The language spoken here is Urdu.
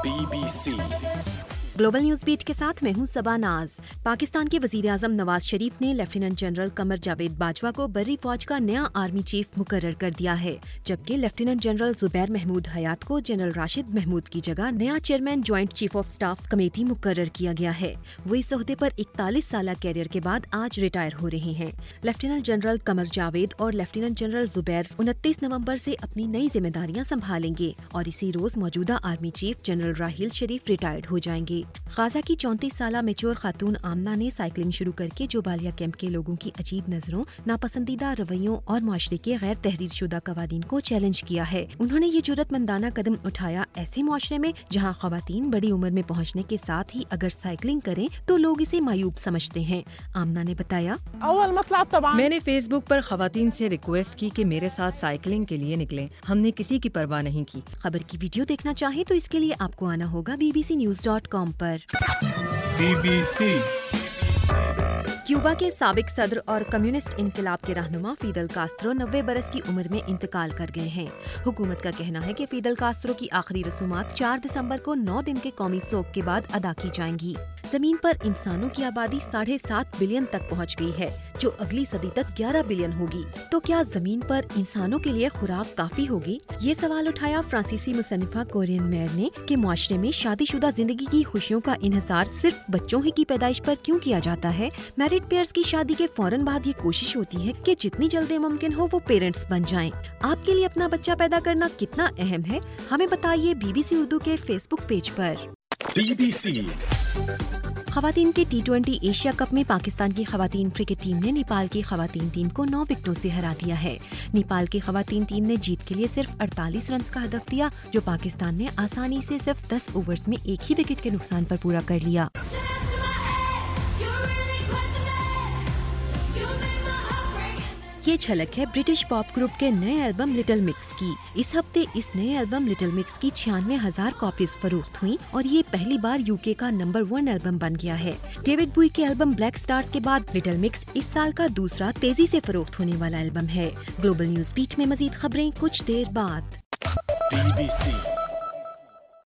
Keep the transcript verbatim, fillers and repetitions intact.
Be B C global news beat کے ساتھ میں ہوں صبا ناز۔ پاکستان کے وزیر اعظم نواز شریف نے لیفٹیننٹ جنرل قمر جاوید باجوہ کو بری فوج کا نیا آرمی چیف مقرر کر دیا ہے، جبکہ لیفٹیننٹ جنرل زبیر محمود حیات کو جنرل راشد محمود کی جگہ نیا chairman joint chief of staff committee مقرر کیا گیا ہے۔ وہ اس عہدے پر اکتالیس سالہ کیریئر کے بعد آج ریٹائر ہو رہے ہیں۔ لیفٹیننٹ جنرل قمر جاوید اور لیفٹیننٹ جنرل زبیر انتیس نومبر سے اپنی نئی ذمہ داریاں سنبھالیں گے اور اسی روز موجودہ army chief general Raheel Sharif retired ہو جائیں گے۔ غازہ کی چونتیس سالہ میچور خاتون آمنہ نے سائیکلنگ شروع کر کے جوبالیہ کیمپ کے لوگوں کی عجیب نظروں، ناپسندیدہ رویوں اور معاشرے کے غیر تحریر شدہ قوانین کو چیلنج کیا ہے۔ انہوں نے یہ جرأت مندانہ قدم اٹھایا ایسے معاشرے میں جہاں خواتین بڑی عمر میں پہنچنے کے ساتھ ہی اگر سائیکلنگ کریں تو لوگ اسے معیوب سمجھتے ہیں۔ آمنہ نے بتایا، میں نے فیس بک پر خواتین سے ریکویسٹ کی کہ میرے ساتھ سائیکلنگ کے لیے نکلیں، ہم نے کسی کی پرواہ نہیں کی۔ خبر کی ویڈیو دیکھنا چاہیں تو اس کے لیے آپ کو آنا ہوگا B B C news dot com پر۔ بی بی سی کیوبا کے سابق صدر اور کمیونسٹ انقلاب کے رہنما فیدل کاسترو نوے برس کی عمر میں انتقال کر گئے ہیں۔ حکومت کا کہنا ہے کہ فیدل کاسترو کی آخری رسومات چار دسمبر کو نو دن کے قومی سوگ کے بعد ادا کی جائیں گی۔ زمین پر انسانوں کی آبادی ساڑھے سات بلین تک پہنچ گئی ہے، جو اگلی صدی تک گیارہ بلین ہوگی۔ تو کیا زمین پر انسانوں کے لیے خوراک کافی ہوگی؟ یہ سوال اٹھایا فرانسیسی مصنفہ کورین میئر نے کہ معاشرے میں شادی شدہ زندگی کی خوشیوں کا انحصار صرف بچوں ہی کی پیدائش پر کیوں کیا جاتا ہے؟ میرڈ پیئرز کی شادی کے فوراً بعد یہ کوشش ہوتی ہے کہ جتنی جلدی ممکن ہو وہ پیرنٹس بن جائیں۔ آپ کے لیے اپنا بچہ پیدا کرنا کتنا اہم ہے؟ ہمیں بتائیے بی بی سی اردو کے فیس بک پیج پر۔ بی بی سی خواتین کے ٹی ٹوئنٹی ایشیا کپ میں پاکستان کی خواتین کرکٹ ٹیم نے نیپال کی خواتین ٹیم کو نو وکٹوں سے ہرا دیا ہے۔ نیپال کی خواتین ٹیم نے جیت کے لیے صرف اڑتالیس رنز کا ہدف دیا، جو پاکستان نے آسانی سے صرف دس اوورز میں ایک ہی وکٹ کے نقصان پر پورا کر لیا۔ یہ جھلک ہے برٹش پاپ گروپ کے نئے البم لٹل مکس کی۔ اس ہفتے اس نئے البم لٹل مکس کی چھیانوے ہزار کاپیز فروخت ہوئیں اور یہ پہلی بار یو کے کا نمبر ون البم بن گیا ہے۔ ڈیوڈ بوئی کے البم بلیک سٹارز کے بعد لٹل مکس اس سال کا دوسرا تیزی سے فروخت ہونے والا البم ہے۔ گلوبل نیوز بیٹ میں مزید خبریں کچھ دیر بعد۔ Be B C